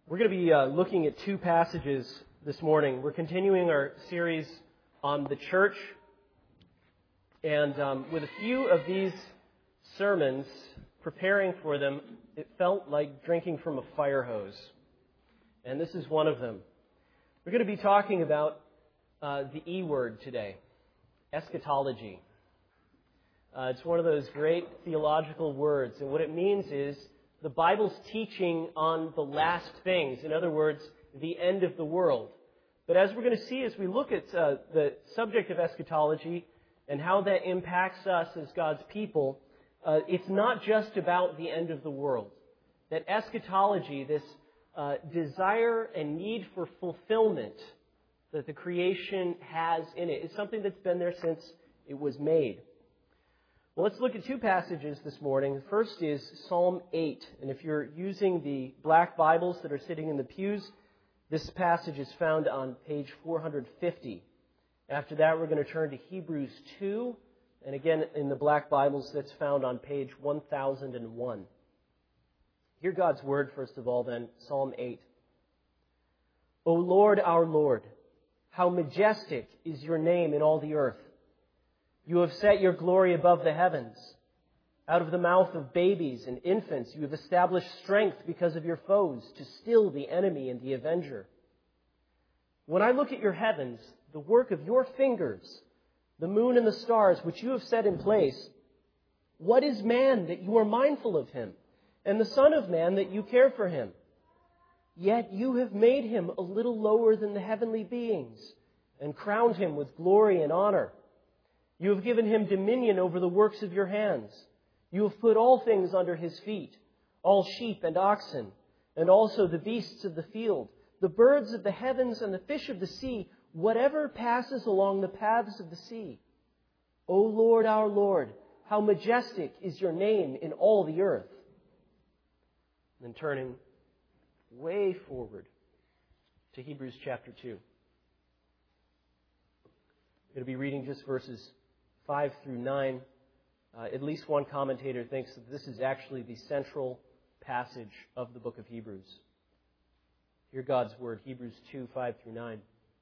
We're going to be looking at two passages this morning. We're continuing our series on the church. And with a few of these sermons, preparing for them, it felt like drinking from a fire hose. And this is one of them. We're going to be talking about the E word today, eschatology. It's one of those great theological words. And what it means is the Bible's teaching on the last things. In other words, the end of the world. But as we're going to see as we look at the subject of eschatology and how that impacts us as God's people, it's not just about the end of the world. That eschatology, this desire and need for fulfillment that the creation has in it, is something that's been there since it was made. Well, let's look at two passages this morning. The first is Psalm 8. And if you're using the black Bibles that are sitting in the pews, this passage is found on page 450. After that, we're going to turn to Hebrews 2. And again, in the black Bibles, that's found on page 1001. Hear God's word, first of all, then, Psalm 8. O Lord, our Lord, how majestic is your name in all the earth. You have set your glory above the heavens. Out of the mouth of babies and infants, you have established strength because of your foes to still the enemy and the avenger. When I look at your heavens, the work of your fingers, the moon and the stars which you have set in place, what is man that you are mindful of him, and the Son of Man that you care for him? Yet you have made him a little lower than the heavenly beings and crowned him with glory and honor. You have given him dominion over the works of your hands. You have put all things under his feet, all sheep and oxen, and also the beasts of the field, the birds of the heavens and the fish of the sea, whatever passes along the paths of the sea. O Lord, our Lord, how majestic is your name in all the earth. And then turning way forward to Hebrews chapter 2. I'm going to be reading just verses 5 through 9. At least one commentator thinks that this is actually the central passage of the book of Hebrews. Hear God's word, Hebrews 2, 5 through 9.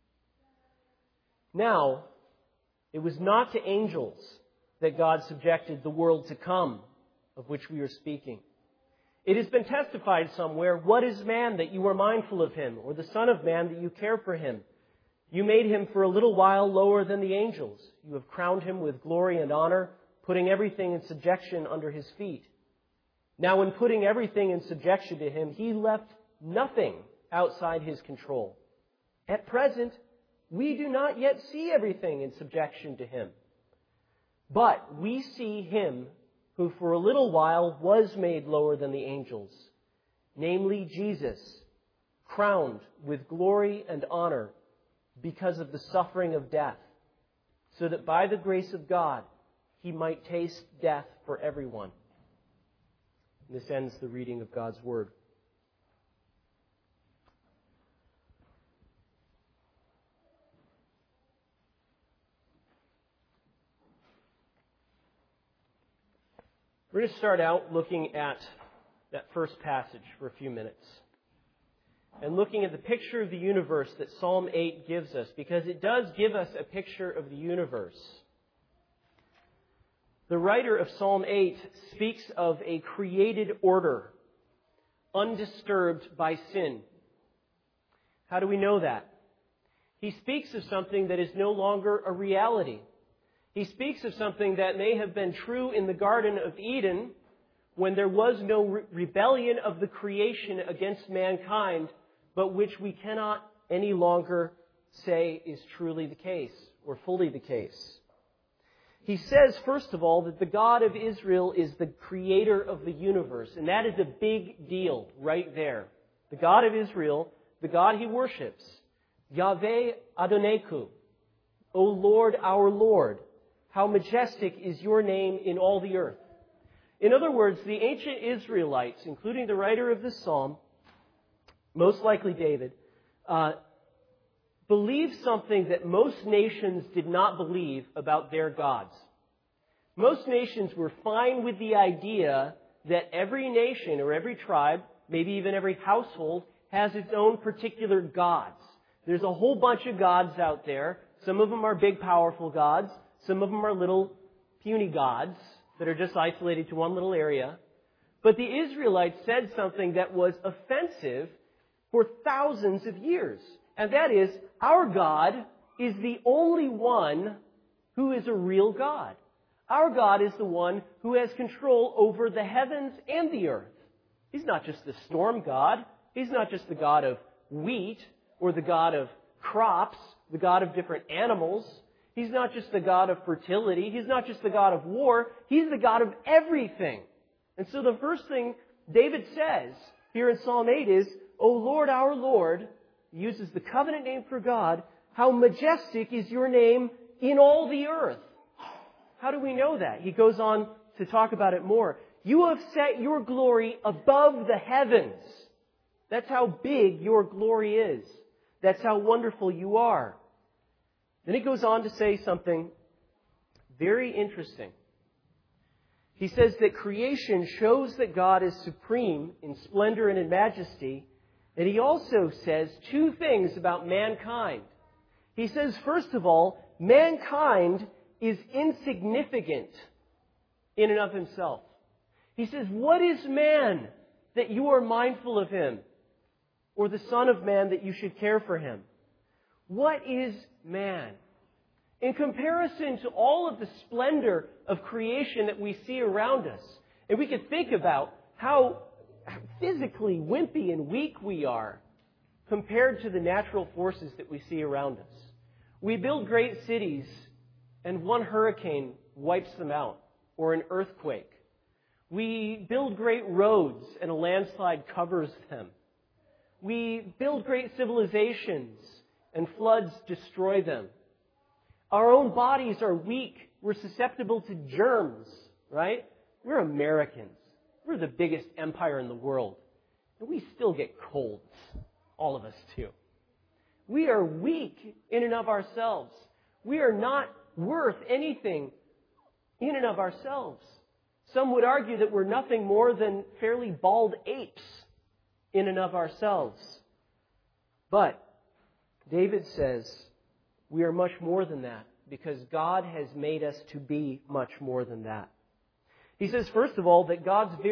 Now, it was not to angels that God subjected the world to come, of which we are speaking. It has been testified somewhere, what is man that you are mindful of him, or the Son of Man that you care for him? You made him for a little while lower than the angels. You have crowned him with glory and honor, putting everything in subjection under his feet. Now, in putting everything in subjection to him, he left nothing outside his control. At present, we do not yet see everything in subjection to him. But we see him who for a little while was made lower than the angels, namely Jesus, crowned with glory and honor, because of the suffering of death, so that by the grace of God he might taste death for everyone. And this ends the reading of God's word. We're going to start out looking at that first passage for a few minutes, and looking at the picture of the universe that Psalm 8 gives us, because it does give us a picture of the universe. The writer of Psalm 8 speaks of a created order, undisturbed by sin. How do we know that? He speaks of something that is no longer a reality. He speaks of something that may have been true in the Garden of Eden, when there was no rebellion of the creation against mankind, but which we cannot any longer say is truly the case or fully the case. He says, first of all, that the God of Israel is the creator of the universe, and that is a big deal right there. The God of Israel, the God he worships, Yahweh Adoneku, O Lord, our Lord, how majestic is your name in all the earth. In other words, the ancient Israelites, including the writer of this psalm, most likely David, believed something that most nations did not believe about their gods. Most nations were fine with the idea that every nation or every tribe, maybe even every household, has its own particular gods. There's a whole bunch of gods out there. Some of them are big, powerful gods. Some of them are little, puny gods that are just isolated to one little area. But the Israelites said something that was offensive for thousands of years. And that is, our God is the only one who is a real God. Our God is the one who has control over the heavens and the earth. He's not just the storm God. He's not just the God of wheat or the God of crops, the God of different animals. He's not just the God of fertility. He's not just the God of war. He's the God of everything. And so the first thing David says here in Psalm 8 is, O Lord, our Lord, he uses the covenant name for God, how majestic is your name in all the earth. How do we know that? He goes on to talk about it more. You have set your glory above the heavens. That's how big your glory is. That's how wonderful you are. Then he goes on to say something very interesting. He says that creation shows that God is supreme in splendor and in majesty. And he also says two things about mankind. He says, first of all, mankind is insignificant in and of himself. He says, what is man that you are mindful of him? Or the son of man that you should care for him? What is man? In comparison to all of the splendor of creation that we see around us, and we could think about how physically wimpy and weak we are compared to the natural forces that we see around us. We build great cities, and one hurricane wipes them out, or an earthquake. We build great roads, and a landslide covers them. We build great civilizations, and floods destroy them. Our own bodies are weak. We're susceptible to germs, right? We're Americans. We're the biggest empire in the world. And we still get colds. All of us do. We are weak in and of ourselves. We are not worth anything in and of ourselves. Some would argue that we're nothing more than fairly bald apes in and of ourselves. But David says we are much more than that because God has made us to be much more than that. He says, first of all, that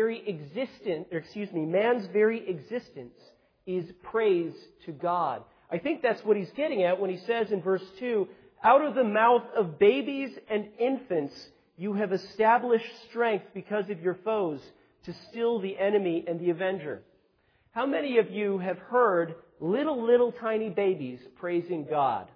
man's very existence is praise to God. I think that's what he's getting at when he says in verse 2, out of the mouth of babies and infants you have established strength because of your foes to still the enemy and the avenger. How many of you have heard little tiny babies praising God?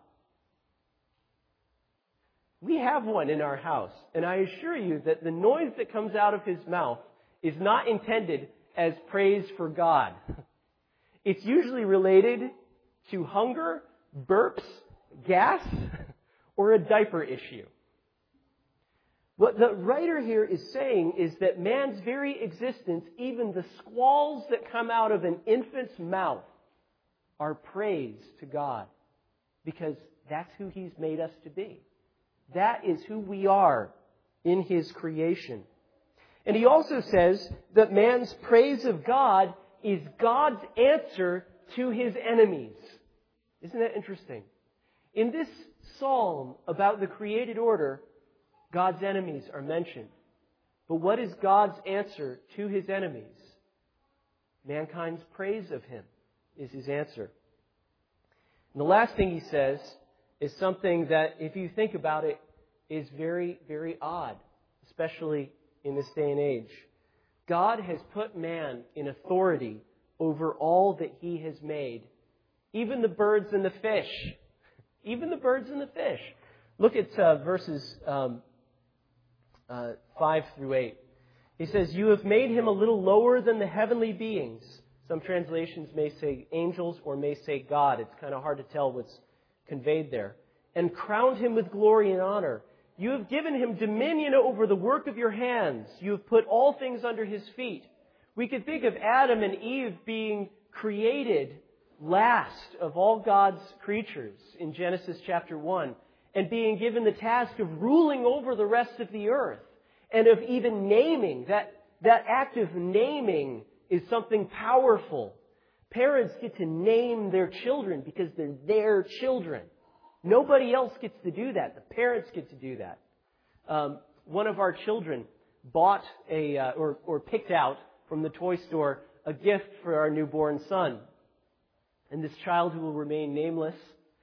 We have one in our house, and I assure you that the noise that comes out of his mouth is not intended as praise for God. It's usually related to hunger, burps, gas, or a diaper issue. What the writer here is saying is that man's very existence, even the squalls that come out of an infant's mouth, are praise to God because that's who he's made us to be. That is who we are in his creation. And he also says that man's praise of God is God's answer to his enemies. Isn't that interesting? In this psalm about the created order, God's enemies are mentioned. But what is God's answer to his enemies? Mankind's praise of him is his answer. And the last thing he says is something that, if you think about it, is very, very odd, especially in this day and age. God has put man in authority over all that he has made, even the birds and the fish. Even the birds and the fish. Look at verses 5 through 8. He says, you have made him a little lower than the heavenly beings. Some translations may say angels or may say God. It's kind of hard to tell what's conveyed there. And crowned him with glory and honor. You have given him dominion over the work of your hands. You have put all things under his feet. We could think of Adam and Eve being created last of all God's creatures in Genesis chapter 1 and being given the task of ruling over the rest of the earth and of even naming. That act of naming is something powerful. Parents get to name their children because they're their children. Nobody else gets to do that. The parents get to do that. One of our children bought or picked out from the toy store a gift for our newborn son. And this child, who will remain nameless,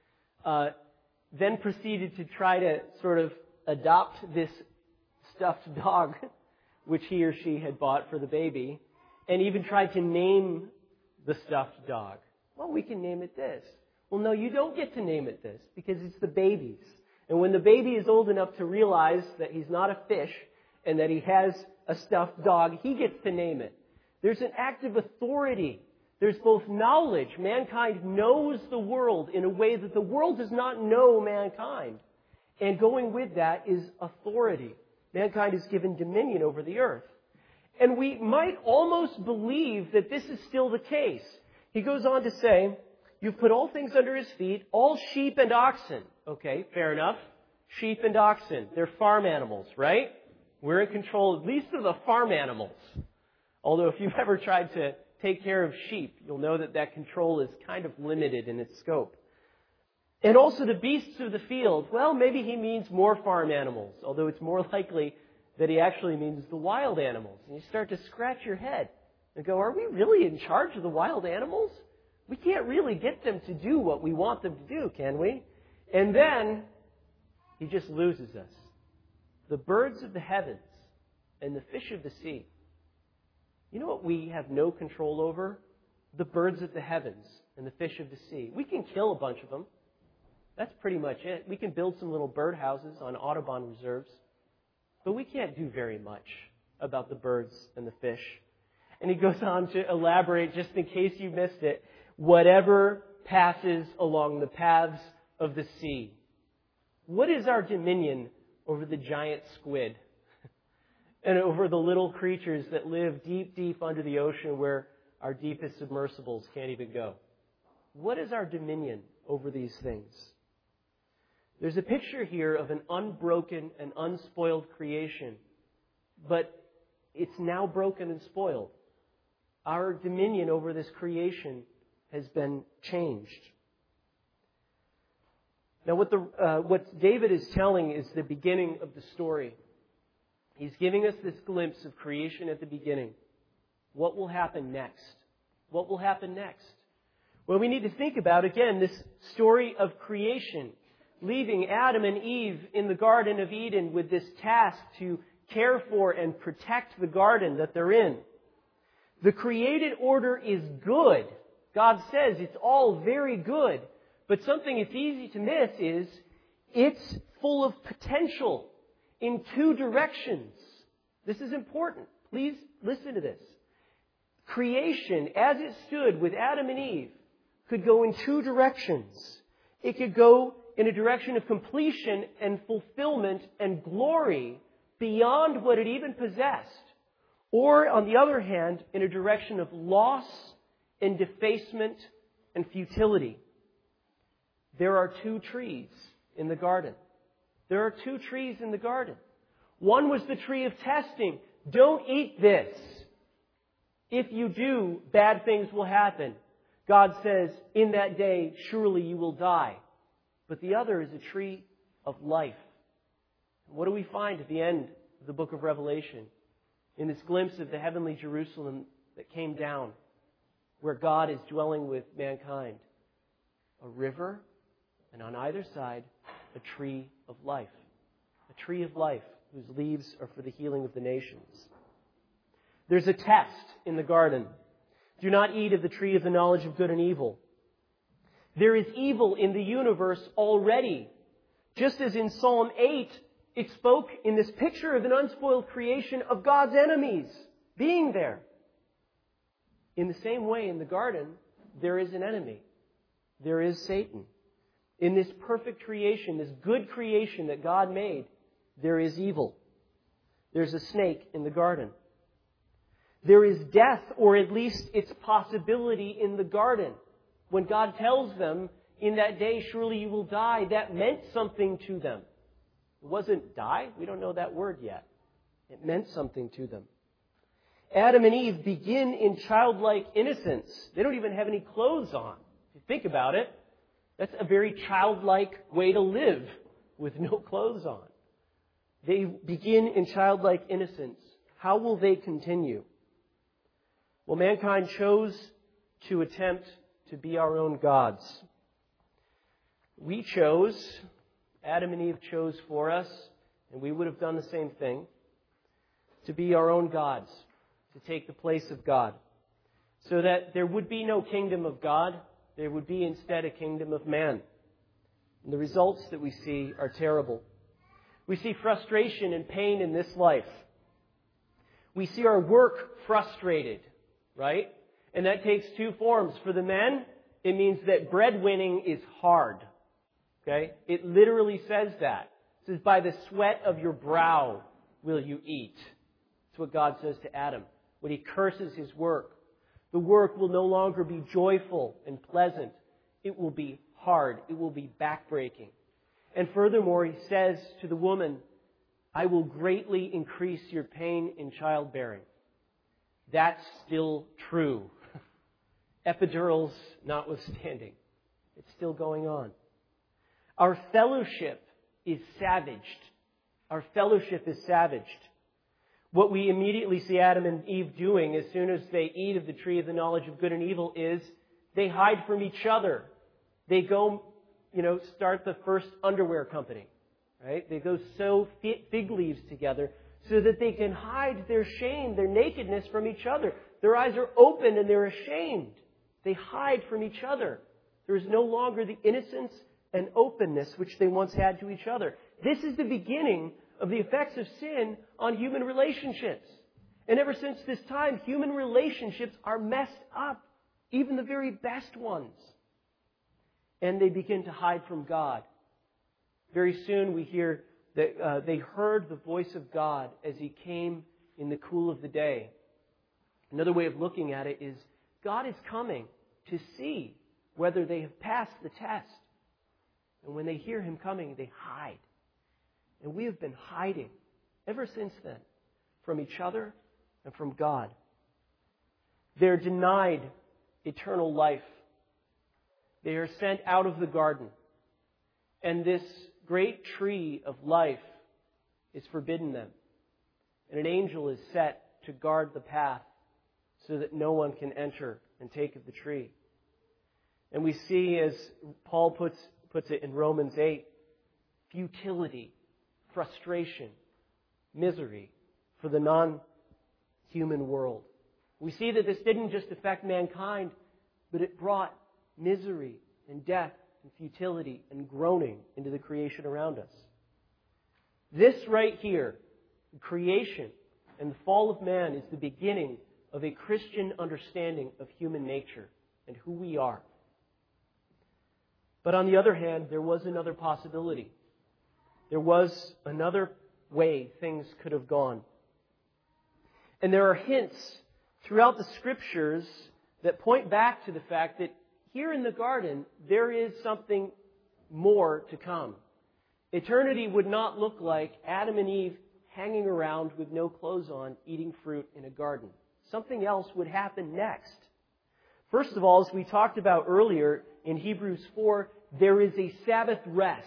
then proceeded to try to sort of adopt this stuffed dog, which he or she had bought for the baby, and even tried to name the stuffed dog. Well, we can name it this. Well, no, you don't get to name it this because it's the baby's. And when the baby is old enough to realize that he's not a fish and that he has a stuffed dog, he gets to name it. There's an act of authority. There's both knowledge. Mankind knows the world in a way that the world does not know mankind. And going with that is authority. Mankind is given dominion over the earth. And we might almost believe that this is still the case. He goes on to say, you've put all things under his feet, all sheep and oxen. Okay, fair enough. Sheep and oxen. They're farm animals, right? We're in control, at least of the farm animals. Although if you've ever tried to take care of sheep, you'll know that that control is kind of limited in its scope. And also the beasts of the field. Well, maybe he means more farm animals, although it's more likely that he actually means the wild animals. And you start to scratch your head and go, are we really in charge of the wild animals? We can't really get them to do what we want them to do, can we? And then he just loses us. The birds of the heavens and the fish of the sea. You know what we have no control over? The birds of the heavens and the fish of the sea. We can kill a bunch of them. That's pretty much it. We can build some little birdhouses on Audubon reserves. But we can't do very much about the birds and the fish. And he goes on to elaborate, just in case you missed it, whatever passes along the paths of the sea. What is our dominion over the giant squid and over the little creatures that live deep, deep under the ocean where our deepest submersibles can't even go? What is our dominion over these things? There's a picture here of an unbroken and unspoiled creation, but it's now broken and spoiled. Our dominion over this creation has been changed. Now, what David is telling is the beginning of the story. He's giving us this glimpse of creation at the beginning. What will happen next? What will happen next? Well, we need to think about, again, this story of creation, leaving Adam and Eve in the Garden of Eden with this task to care for and protect the garden that they're in. The created order is good. God says it's all very good. But something it's easy to miss is it's full of potential in two directions. This is important. Please listen to this. Creation, as it stood with Adam and Eve, could go in two directions. It could go in a direction of completion and fulfillment and glory beyond what it even possessed. Or, on the other hand, in a direction of loss and defacement and futility. There are two trees in the garden. There are two trees in the garden. One was the tree of testing. Don't eat this. If you do, bad things will happen. God says, in that day, surely you will die. But the other is a tree of life. What do we find at the end of the book of Revelation? In this glimpse of the heavenly Jerusalem that came down, where God is dwelling with mankind. A river, and on either side, a tree of life. A tree of life whose leaves are for the healing of the nations. There's a test in the garden. Do not eat of the tree of the knowledge of good and evil. There is evil in the universe already. Just as in Psalm 8, it spoke in this picture of an unspoiled creation of God's enemies being there. In the same way, in the garden, there is an enemy. There is Satan. In this perfect creation, this good creation that God made, there is evil. There's a snake in the garden. There is death, or at least its possibility in the garden. When God tells them, in that day, surely you will die, that meant something to them. It wasn't die. We don't know that word yet. It meant something to them. Adam and Eve begin in childlike innocence. They don't even have any clothes on. If you think about it, that's a very childlike way to live with no clothes on. They begin in childlike innocence. How will they continue? Well, mankind chose to attempt to be our own gods. We chose, Adam and Eve chose for us, and we would have done the same thing, to be our own gods, to take the place of God, so that there would be no kingdom of God, there would be instead a kingdom of man. And the results that we see are terrible. We see frustration and pain in this life. We see our work frustrated, right? And that takes two forms. For the men, it means that breadwinning is hard. Okay? It literally says that. It says, by the sweat of your brow will you eat. That's what God says to Adam when He curses his work. The work will no longer be joyful and pleasant. It will be hard. It will be backbreaking. And furthermore, He says to the woman, I will greatly increase your pain in childbearing. That's still true. Epidurals notwithstanding. It's still going on. Our fellowship is savaged. Our fellowship is savaged. What we immediately see Adam and Eve doing as soon as they eat of the tree of the knowledge of good and evil is they hide from each other. They go, start the first underwear company. Right? They go sew fig leaves together so that they can hide their shame, their nakedness from each other. Their eyes are open and they're ashamed. They hide from each other. There is no longer the innocence and openness which they once had to each other. This is the beginning of the effects of sin on human relationships. And ever since this time, human relationships are messed up, even the very best ones. And they begin to hide from God. Very soon we hear that they heard the voice of God as He came in the cool of the day. Another way of looking at it is God is coming to see whether they have passed the test. And when they hear Him coming, they hide. And we have been hiding ever since then from each other and from God. They're denied eternal life. They are sent out of the garden. And this great tree of life is forbidden them. And an angel is set to guard the path so that no one can enter and take of the tree. And we see, as Paul puts it in Romans 8, futility, frustration, misery for the non-human world. We see that this didn't just affect mankind, but it brought misery and death and futility and groaning into the creation around us. This right here, creation and the fall of man, is the beginning of a Christian understanding of human nature and who we are. But on the other hand, there was another possibility. There was another way things could have gone. And there are hints throughout the Scriptures that point back to the fact that here in the garden, there is something more to come. Eternity would not look like Adam and Eve hanging around with no clothes on, eating fruit in a garden. Something else would happen next. First of all, as we talked about earlier in Hebrews 4, there is a Sabbath rest.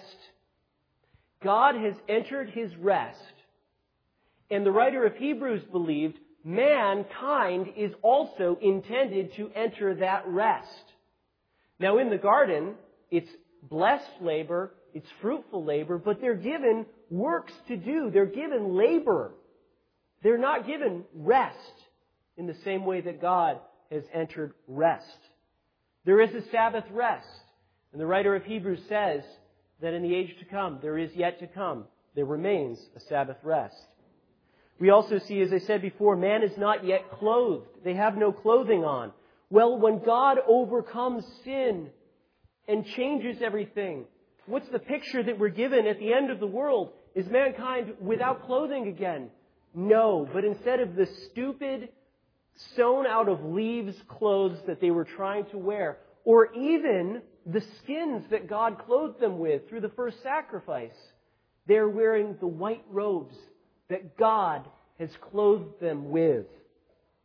God has entered His rest. And the writer of Hebrews believed mankind is also intended to enter that rest. Now in the garden, it's blessed labor, it's fruitful labor, but they're given works to do. They're given labor. They're not given rest in the same way that God has entered rest. There is a Sabbath rest. And the writer of Hebrews says that in the age to come, there is yet to come, there remains a Sabbath rest. We also see, as I said before, man is not yet clothed. They have no clothing on. Well, when God overcomes sin and changes everything, what's the picture that we're given at the end of the world? Is mankind without clothing again? No, but instead of the stupid, sewn out of leaves clothes that they were trying to wear, or even the skins that God clothed them with through the first sacrifice, they're wearing the white robes that God has clothed them with.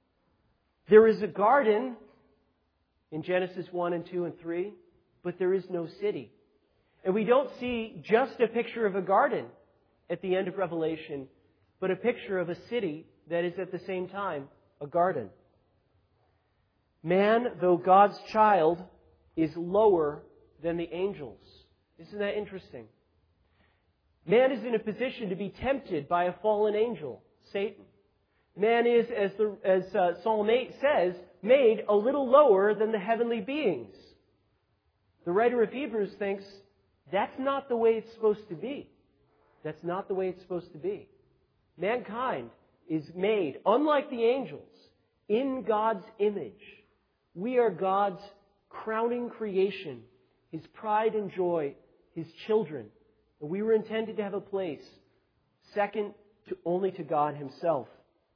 There is a garden in Genesis 1 and 2 and 3, but there is no city. And we don't see just a picture of a garden at the end of Revelation, but a picture of a city that is at the same time a garden. Man, though God's child, is lower than the angels. Isn't that interesting? Man is in a position to be tempted by a fallen angel, Satan. Man is, as Psalm 8 says, made a little lower than the heavenly beings. The writer of Hebrews thinks that's not the way it's supposed to be. That's not the way it's supposed to be. Mankind is made, unlike the angels, in God's image. We are God's crowning creation, His pride and joy, His children. And we were intended to have a place second only to God Himself.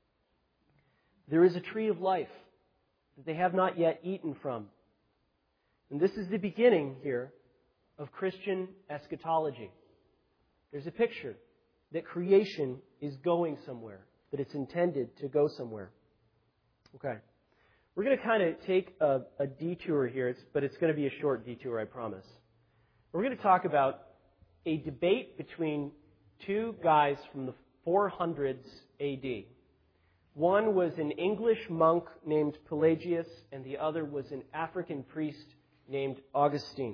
There is a tree of life that they have not yet eaten from. And this is the beginning here of Christian eschatology. There's a picture that creation is going somewhere, that it's intended to go somewhere. Okay. We're going to kind of take a detour here, but it's going to be a short detour, I promise. We're going to talk about a debate between two guys from the 400s AD. One was an English monk named Pelagius, and the other was an African priest named Augustine.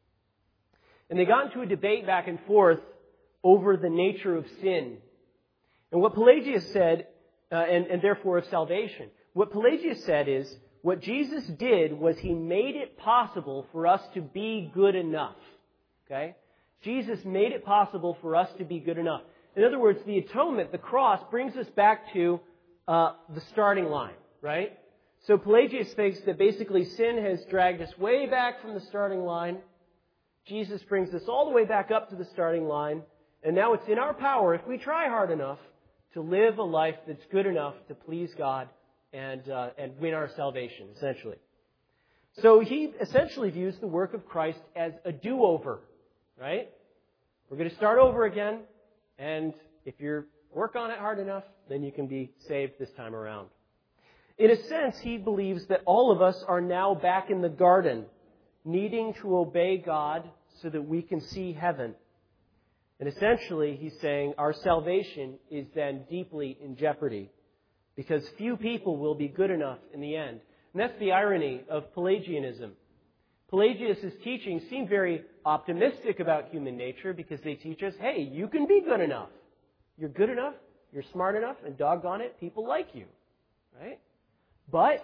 And they got into a debate back and forth over the nature of sin. And what Pelagius said, and therefore of salvation, what Pelagius said is, what Jesus did was He made it possible for us to be good enough. Okay? Jesus made it possible for us to be good enough. In other words, the atonement, the cross, brings us back to the starting line, right? So Pelagius thinks that basically sin has dragged us way back from the starting line. Jesus brings us all the way back up to the starting line. And now it's in our power, if we try hard enough, to live a life that's good enough to please God and win our salvation, essentially. So he essentially views the work of Christ as a do-over, right? We're going to start over again, and if you work on it hard enough, then you can be saved this time around. In a sense, he believes that all of us are now back in the garden, needing to obey God so that we can see heaven. And essentially, he's saying our salvation is then deeply in jeopardy because few people will be good enough in the end. And that's the irony of Pelagianism. Pelagius' teachings seem very optimistic about human nature because they teach us, hey, you can be good enough. You're good enough, you're smart enough, and doggone it, people like you. Right? But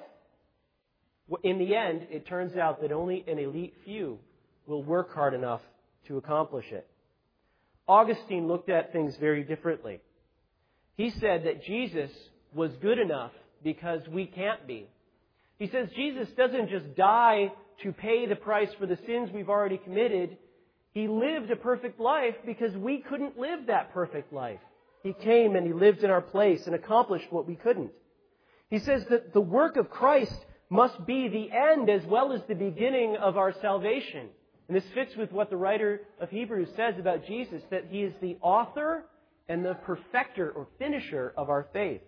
in the end, it turns out that only an elite few will work hard enough to accomplish it. Augustine looked at things very differently. He said that Jesus was good enough because we can't be. He says Jesus doesn't just die to pay the price for the sins we've already committed. He lived a perfect life because we couldn't live that perfect life. He came and He lived in our place and accomplished what we couldn't. He says that the work of Christ must be the end as well as the beginning of our salvation. And this fits with what the writer of Hebrews says about Jesus, that He is the author and the perfecter or finisher of our faith.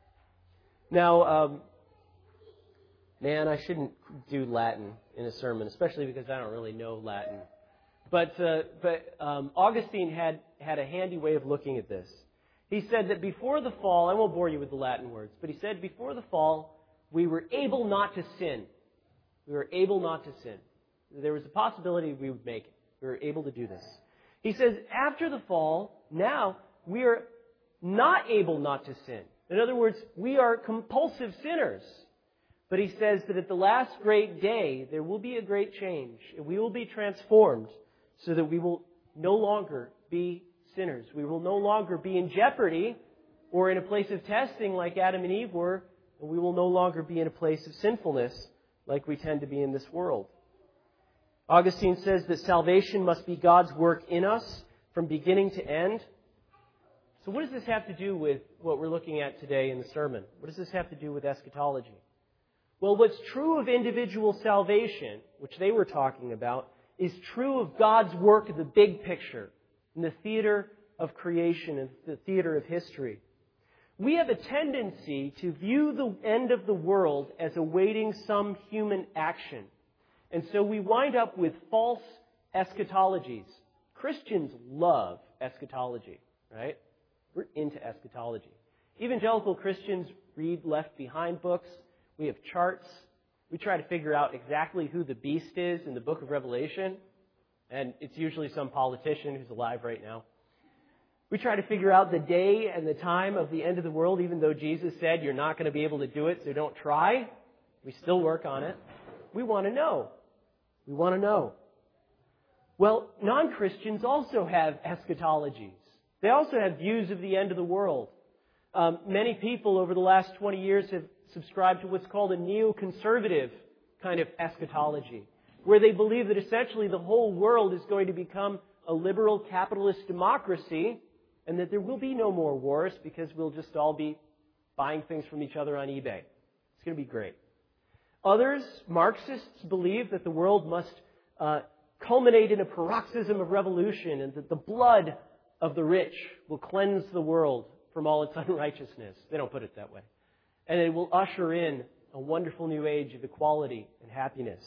Now, man, I shouldn't do Latin in a sermon, especially because I don't really know Latin. But Augustine had a handy way of looking at this. He said that before the fall, I won't bore you with the Latin words, but he said before the fall, we were able not to sin. We were able not to sin. There was a possibility we would make it. We were able to do this. He says after the fall, now we are not able not to sin. In other words, we are compulsive sinners. But he says that at the last great day, there will be a great change. And we will be transformed so that we will no longer be sinners. We will no longer be in jeopardy or in a place of testing like Adam and Eve were. And we will no longer be in a place of sinfulness like we tend to be in this world. Augustine says that salvation must be God's work in us from beginning to end. So what does this have to do with what we're looking at today in the sermon? What does this have to do with eschatology? Well, what's true of individual salvation, which they were talking about, is true of God's work in the big picture, in the theater of creation and the theater of history. We have a tendency to view the end of the world as awaiting some human action. And so we wind up with false eschatologies. Christians love eschatology, right? We're into eschatology. Evangelical Christians read Left Behind books. We have charts. We try to figure out exactly who the beast is in the book of Revelation. And it's usually some politician who's alive right now. We try to figure out the day and the time of the end of the world, even though Jesus said you're not going to be able to do it, so don't try. We still work on it. We want to know. We want to know. Well, non-Christians also have eschatologies. They also have views of the end of the world. Many people over the last 20 years have subscribed to what's called a neoconservative kind of eschatology, where they believe that essentially the whole world is going to become a liberal capitalist democracy and that there will be no more wars because we'll just all be buying things from each other on eBay. It's going to be great. Others, Marxists, believe that the world must culminate in a paroxysm of revolution and that the blood of the rich will cleanse the world from all its unrighteousness. They don't put it that way. And it will usher in a wonderful new age of equality and happiness.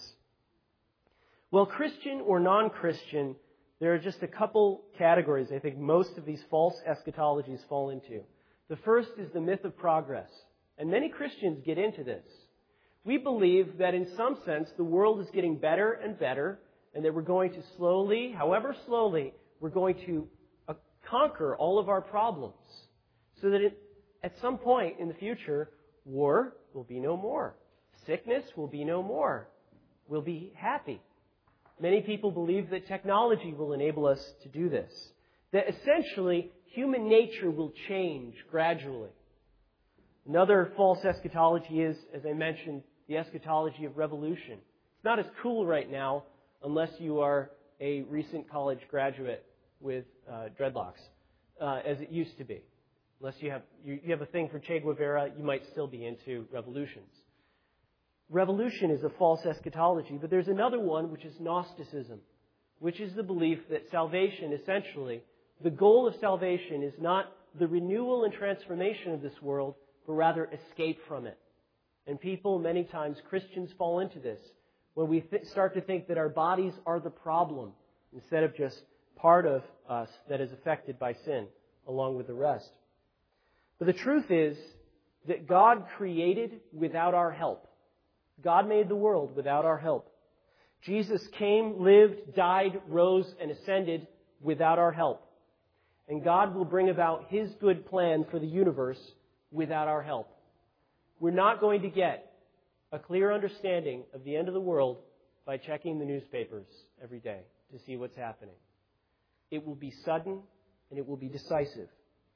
Well, Christian or non-Christian, there are just a couple categories I think most of these false eschatologies fall into. The first is the myth of progress. And many Christians get into this. We believe that in some sense the world is getting better and better and that we're going to slowly, however slowly, we're going to conquer all of our problems so that at some point in the future, war will be no more. Sickness will be no more. We'll be happy. Many people believe that technology will enable us to do this. That essentially human nature will change gradually. Another false eschatology is, as I mentioned, the eschatology of revolution. It's not as cool right now unless you are a recent college graduate with dreadlocks, as it used to be. Unless you have a thing for Che Guevara, you might still be into revolutions. Revolution is a false eschatology, but there's another one, which is Gnosticism, which is the belief that salvation, essentially, the goal of salvation is not the renewal and transformation of this world, but rather escape from it. And people, many times, Christians fall into this, when we start to think that our bodies are the problem, instead of just part of us that is affected by sin, along with the rest. But the truth is that God created without our help. God made the world without our help. Jesus came, lived, died, rose, and ascended without our help. And God will bring about His good plan for the universe without our help. We're not going to get a clear understanding of the end of the world by checking the newspapers every day to see what's happening. It will be sudden and it will be decisive.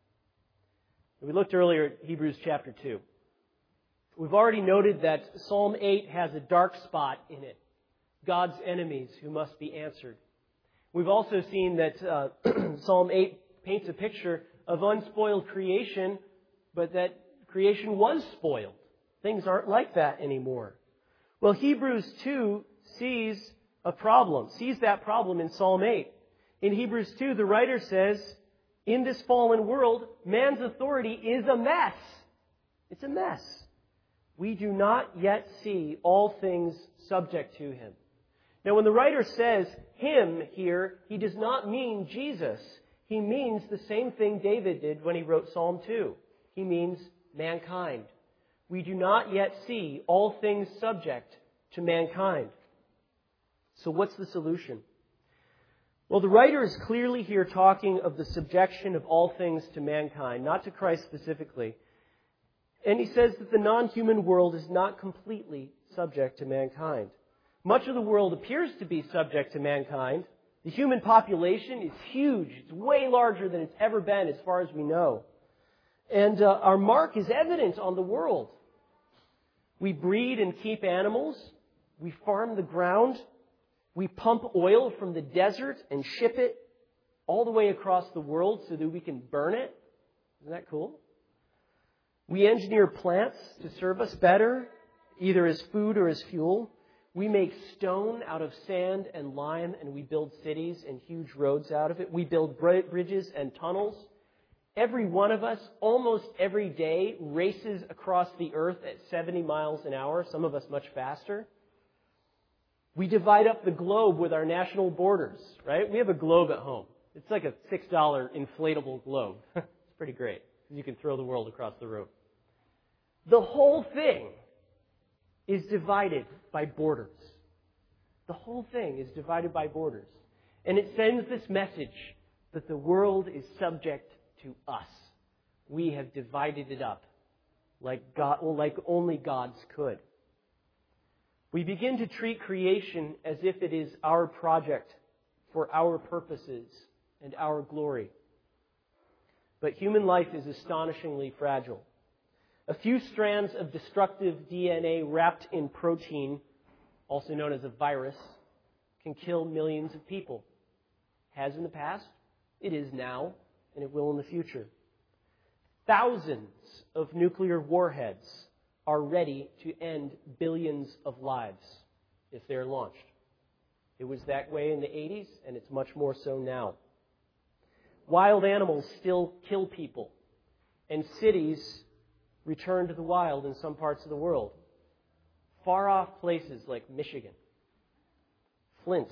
We looked earlier at Hebrews chapter 2. We've already noted that Psalm 8 has a dark spot in it. God's enemies who must be answered. We've also seen that Psalm 8 paints a picture of unspoiled creation, but that creation was spoiled. Things aren't like that anymore. Well, Hebrews 2 sees that problem in Psalm 8. In Hebrews 2, the writer says, in this fallen world, man's authority is a mess. It's a mess. We do not yet see all things subject to him. Now, when the writer says him here, he does not mean Jesus. He means the same thing David did when he wrote Psalm 2. He means mankind. We do not yet see all things subject to mankind. So what's the solution? Well, the writer is clearly here talking of the subjection of all things to mankind, not to Christ specifically. And he says that the non-human world is not completely subject to mankind. Much of the world appears to be subject to mankind. The human population is huge. It's way larger than it's ever been as far as we know. And our mark is evident on the world. We breed and keep animals. We farm the ground. We pump oil from the desert and ship it all the way across the world so that we can burn it. Isn't that cool? We engineer plants to serve us better, either as food or as fuel. We make stone out of sand and lime, and we build cities and huge roads out of it. We build bridges and tunnels. Every one of us, almost every day, races across the earth at 70 miles an hour, some of us much faster. We divide up the globe with our national borders, right? We have a globe at home. It's like a $6 inflatable globe. It's pretty great, because you can throw the world across the room. The whole thing is divided by borders. The whole thing is divided by borders. And it sends this message that the world is subject to us. We have divided it up like only gods could. We begin to treat creation as if it is our project for our purposes and our glory. But human life is astonishingly fragile. A few strands of destructive DNA wrapped in protein, also known as a virus, can kill millions of people. Has in the past, it is now, and it will in the future. Thousands of nuclear warheads are ready to end billions of lives if they're launched. It was that way in the 80s, and it's much more so now. Wild animals still kill people, and cities return to the wild in some parts of the world. Far off places like Michigan, Flint.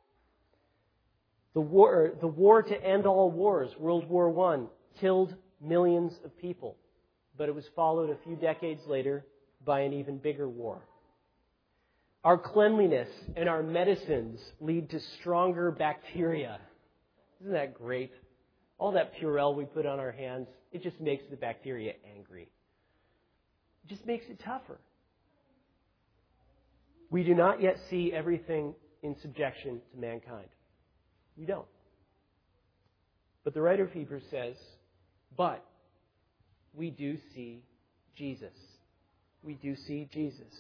The war to end all wars, World War I, killed millions of people, but it was followed a few decades later by an even bigger war. Our cleanliness and our medicines lead to stronger bacteria. Isn't that great? All that Purell we put on our hands, it just makes the bacteria angry. It just makes it tougher. We do not yet see everything in subjection to mankind. We don't. But the writer of Hebrews says, but we do see Jesus. We do see Jesus.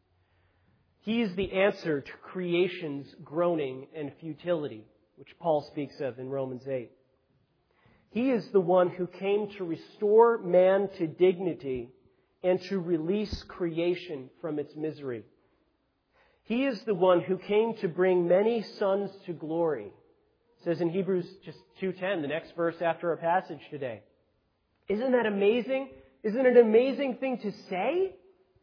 He is the answer to creation's groaning and futility, which Paul speaks of in Romans 8. He is the one who came to restore man to dignity and to release creation from its misery. He is the one who came to bring many sons to glory. It says in Hebrews just 2:10, the next verse after our passage today. Isn't that amazing? Isn't it an amazing thing to say?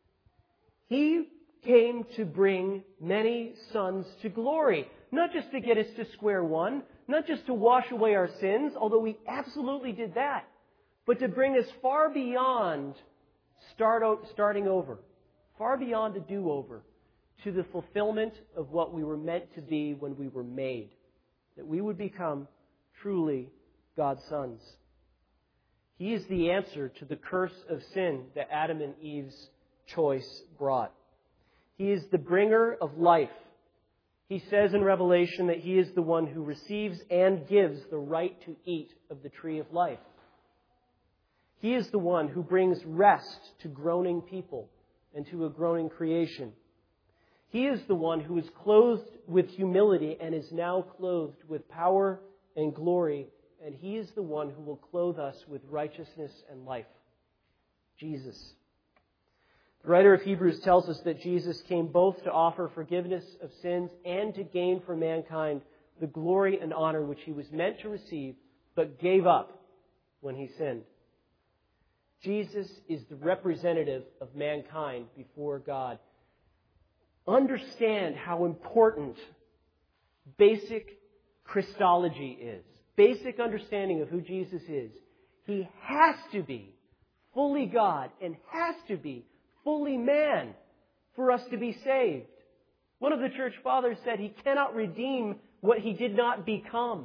He came to bring many sons to glory. Not just to get us to square one, not just to wash away our sins, although we absolutely did that, but to bring us far beyond starting over, far beyond a do-over, to the fulfillment of what we were meant to be when we were made, that we would become truly God's sons. He is the answer to the curse of sin that Adam and Eve's choice brought. He is the bringer of life. He says in Revelation that He is the one who receives and gives the right to eat of the tree of life. He is the one who brings rest to groaning people and to a groaning creation. He is the one who is clothed with humility and is now clothed with power and glory. And He is the one who will clothe us with righteousness and life. Jesus. The writer of Hebrews tells us that Jesus came both to offer forgiveness of sins and to gain for mankind the glory and honor which He was meant to receive, but gave up when He sinned. Jesus is the representative of mankind before God. Understand how important basic Christology is. Basic understanding of who Jesus is. He has to be fully God and has to be fully man for us to be saved. One of the church fathers said He cannot redeem what He did not become.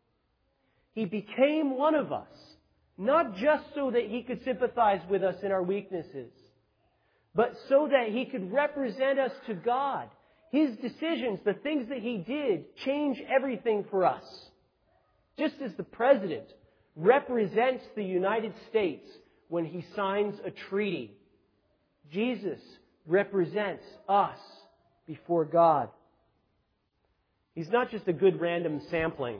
He became one of us, not just so that He could sympathize with us in our weaknesses, but so that He could represent us to God. His decisions, the things that He did, change everything for us. Just as the President represents the United States when he signs a treaty, Jesus represents us before God. He's not just a good random sampling.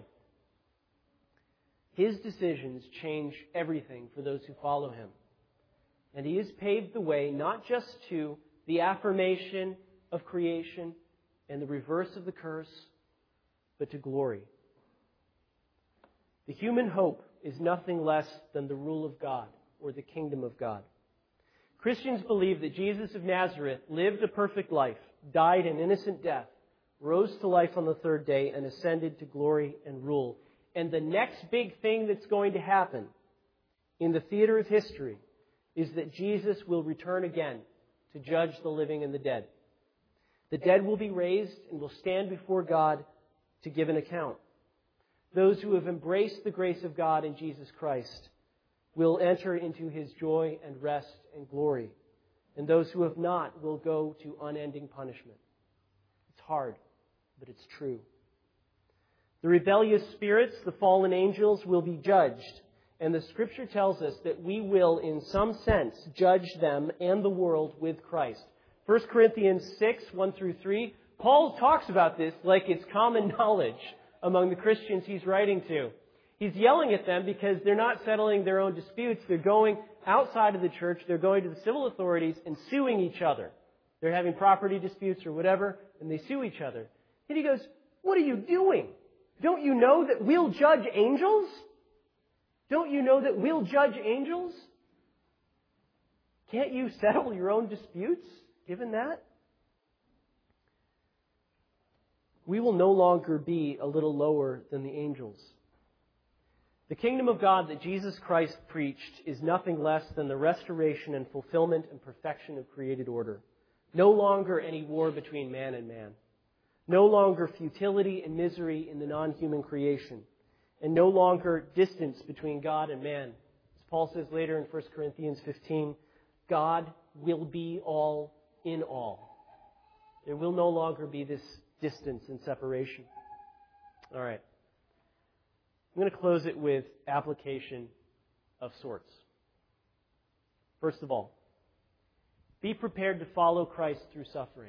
His decisions change everything for those who follow Him. And He has paved the way not just to the affirmation of creation and the reverse of the curse, but to glory. The human hope is nothing less than the rule of God or the kingdom of God. Christians believe that Jesus of Nazareth lived a perfect life, died an innocent death, rose to life on the third day, and ascended to glory and rule. And the next big thing that's going to happen in the theater of history is that Jesus will return again to judge the living and the dead. The dead will be raised and will stand before God to give an account. Those who have embraced the grace of God in Jesus Christ will enter into His joy and rest and glory. And those who have not will go to unending punishment. It's hard, but it's true. The rebellious spirits, the fallen angels, will be judged. And the Scripture tells us that we will, in some sense, judge them and the world with Christ. 1 Corinthians 6, 1 through 3, Paul talks about this like it's common knowledge among the Christians he's writing to. He's yelling at them because they're not settling their own disputes. They're going outside of the church. They're going to the civil authorities and suing each other. They're having property disputes or whatever, and they sue each other. And he goes, "What are you doing? Don't you know that we'll judge angels? Don't you know that we'll judge angels? Can't you settle your own disputes, given that?" We will no longer be a little lower than the angels. The kingdom of God that Jesus Christ preached is nothing less than the restoration and fulfillment and perfection of created order. No longer any war between man and man. No longer futility and misery in the non-human creation. And no longer distance between God and man. As Paul says later in 1 Corinthians 15, God will be all in all. There will no longer be this distance and separation. All right. I'm going to close it with application of sorts. First of all, be prepared to follow Christ through suffering.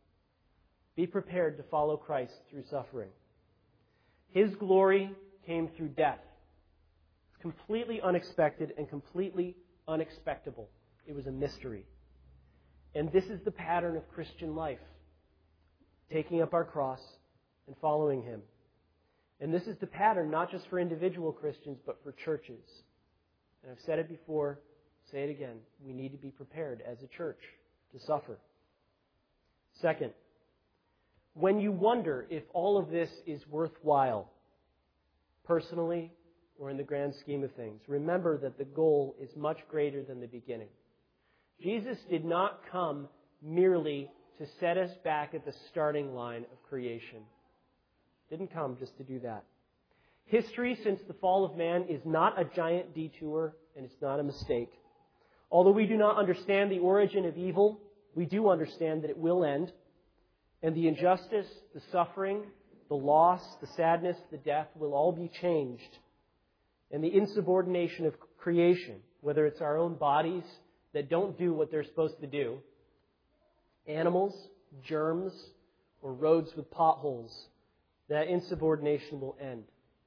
Be prepared to follow Christ through suffering. His glory came through death. It's completely unexpected and completely unexpectable. It was a mystery. And this is the pattern of Christian life. Taking up our cross and following Him. And this is the pattern not just for individual Christians, but for churches. And I've said it before, say it again. We need to be prepared as a church to suffer. Second, when you wonder if all of this is worthwhile, personally or in the grand scheme of things, remember that the goal is much greater than the beginning. Jesus did not come merely to set us back at the starting line of creation. Didn't come just to do that. History since the fall of man is not a giant detour, and it's not a mistake. Although we do not understand the origin of evil, we do understand that it will end, and the injustice, the suffering, the loss, the sadness, the death will all be changed. And the insubordination of creation, whether it's our own bodies that don't do what they're supposed to do, animals, germs, or roads with potholes, that insubordination will end.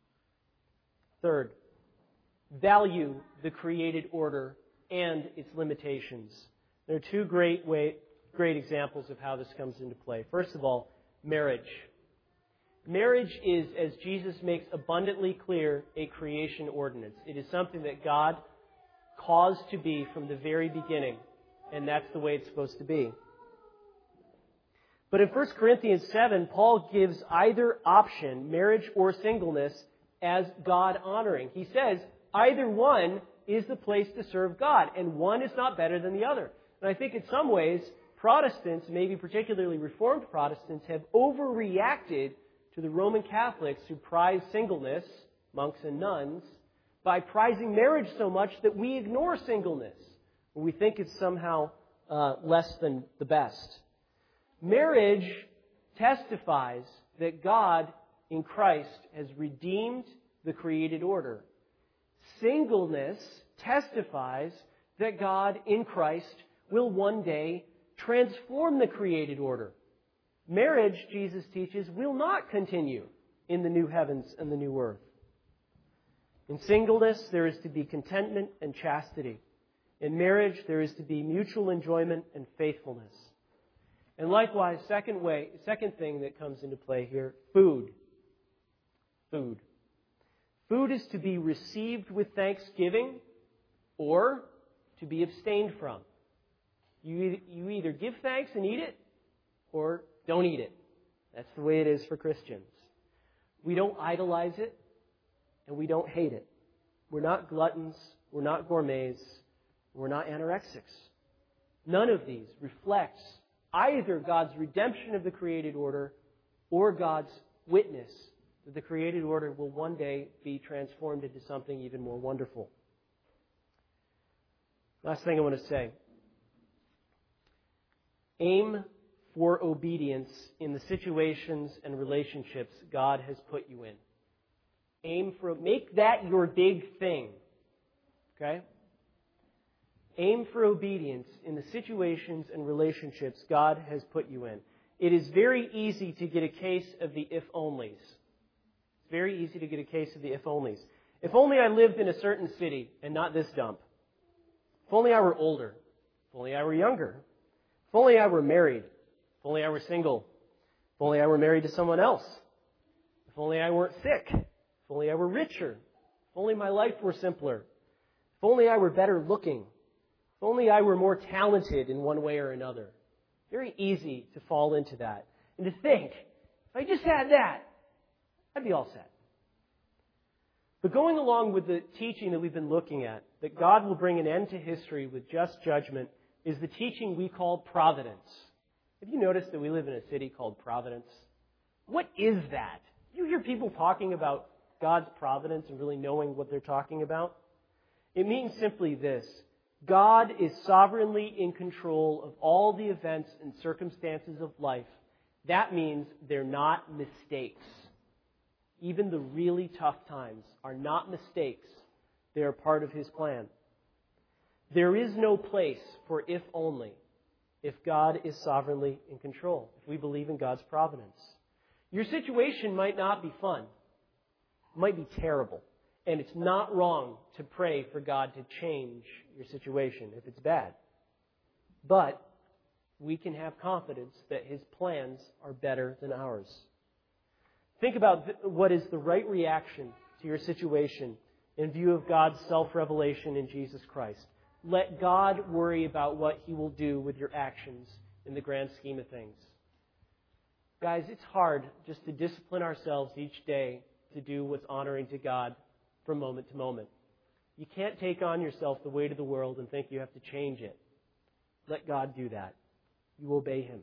Third, value the created order and its limitations. There are two great examples of how this comes into play. First of all, marriage. Marriage is, as Jesus makes abundantly clear, a creation ordinance. It is something that God caused to be from the very beginning, and that's the way it's supposed to be. But in 1 Corinthians 7, Paul gives either option, marriage or singleness, as God-honoring. He says either one is the place to serve God, and one is not better than the other. And I think in some ways, Protestants, maybe particularly Reformed Protestants, have overreacted to the Roman Catholics who prize singleness, monks and nuns, by prizing marriage so much that we ignore singleness. We think it's somehow less than the best. Marriage testifies that God in Christ has redeemed the created order. Singleness testifies that God in Christ will one day transform the created order. Marriage, Jesus teaches, will not continue in the new heavens and the new earth. In singleness, there is to be contentment and chastity. In marriage, there is to be mutual enjoyment and faithfulness. And likewise, second thing that comes into play here, food. Food. Food is to be received with thanksgiving or to be abstained from. You either give thanks and eat it or don't eat it. That's the way it is for Christians. We don't idolize it and we don't hate it. We're not gluttons. We're not gourmets. We're not anorexics. None of these reflects either God's redemption of the created order or God's witness that the created order will one day be transformed into something even more wonderful. Last thing I want to say. Aim for obedience in the situations and relationships God has put you in. Make that your big thing. Okay? Aim for obedience in the situations and relationships God has put you in. It is very easy to get a case of the if-onlys. It's very easy to get a case of the if-onlys. If only I lived in a certain city and not this dump. If only I were older. If only I were younger. If only I were married. If only I were single. If only I were married to someone else. If only I weren't sick. If only I were richer. If only my life were simpler. If only I were better looking. If only I were more talented in one way or another. Very easy to fall into that. And to think, if I just had that, I'd be all set. But going along with the teaching that we've been looking at, that God will bring an end to history with just judgment, is the teaching we call providence. Have you noticed that we live in a city called Providence? What is that? You hear people talking about God's providence and really knowing what they're talking about? It means simply this. God is sovereignly in control of all the events and circumstances of life. That means they're not mistakes. Even the really tough times are not mistakes. They are part of His plan. There is no place for if only if God is sovereignly in control, if we believe in God's providence. Your situation might not be fun. It might be terrible. And it's not wrong to pray for God to change your situation if it's bad. But we can have confidence that His plans are better than ours. Think about what is the right reaction to your situation in view of God's self-revelation in Jesus Christ. Let God worry about what He will do with your actions in the grand scheme of things. Guys, it's hard just to discipline ourselves each day to do what's honoring to God from moment to moment. You can't take on yourself the weight of the world and think you have to change it. Let God do that. You obey Him.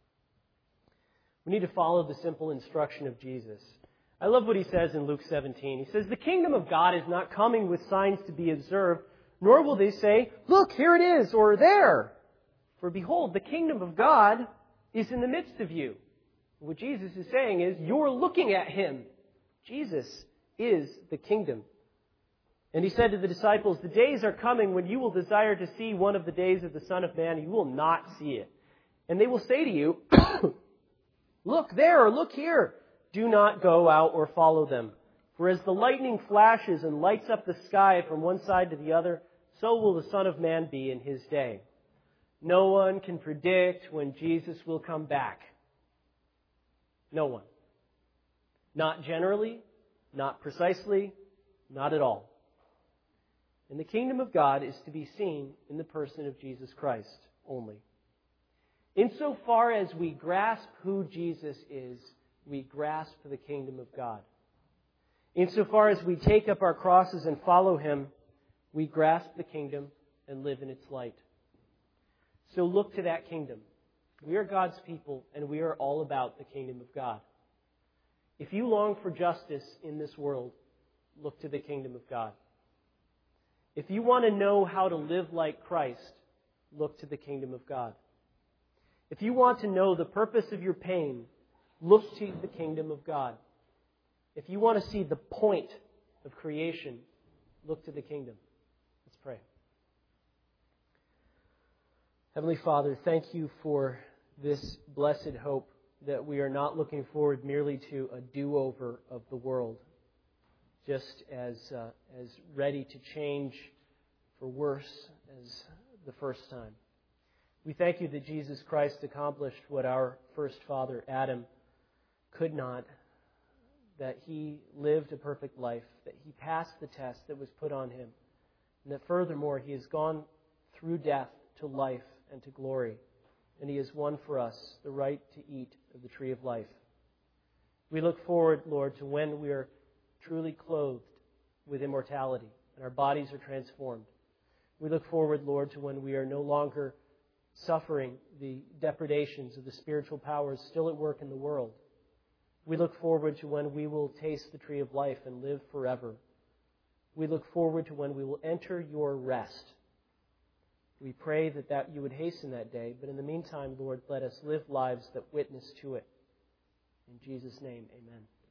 We need to follow the simple instruction of Jesus. I love what He says in Luke 17. He says, "The kingdom of God is not coming with signs to be observed, nor will they say, 'Look, here it is,' or 'there.' For behold, the kingdom of God is in the midst of you." What Jesus is saying is, you're looking at Him. Jesus is the kingdom. And He said to the disciples, "The days are coming when you will desire to see one of the days of the Son of Man, and you will not see it. And they will say to you, 'Look there,' or 'Look here.' Do not go out or follow them. For as the lightning flashes and lights up the sky from one side to the other, so will the Son of Man be in His day. No one can predict when Jesus will come back. No one. Not generally, not precisely, not at all. And the kingdom of God is to be seen in the person of Jesus Christ only. Insofar as we grasp who Jesus is, we grasp the kingdom of God. Insofar as we take up our crosses and follow Him, we grasp the kingdom and live in its light. So look to that kingdom. We are God's people, and we are all about the kingdom of God. If you long for justice in this world, look to the kingdom of God. If you want to know how to live like Christ, look to the kingdom of God. If you want to know the purpose of your pain, look to the kingdom of God. If you want to see the point of creation, look to the kingdom. Let's pray. Heavenly Father, thank You for this blessed hope that we are not looking forward merely to a do-over of the world, just as ready to change for worse as the first time. We thank You that Jesus Christ accomplished what our first father, Adam, could not, that he lived a perfect life, that he passed the test that was put on him, and that furthermore he has gone through death to life and to glory, and he has won for us the right to eat of the tree of life. We look forward, Lord, to when we are truly clothed with immortality and our bodies are transformed. We look forward, Lord, to when we are no longer suffering the depredations of the spiritual powers still at work in the world. We look forward to when we will taste the tree of life and live forever. We look forward to when we will enter your rest. We pray that you would hasten that day, but in the meantime, Lord, let us live lives that witness to it. In Jesus' name, amen.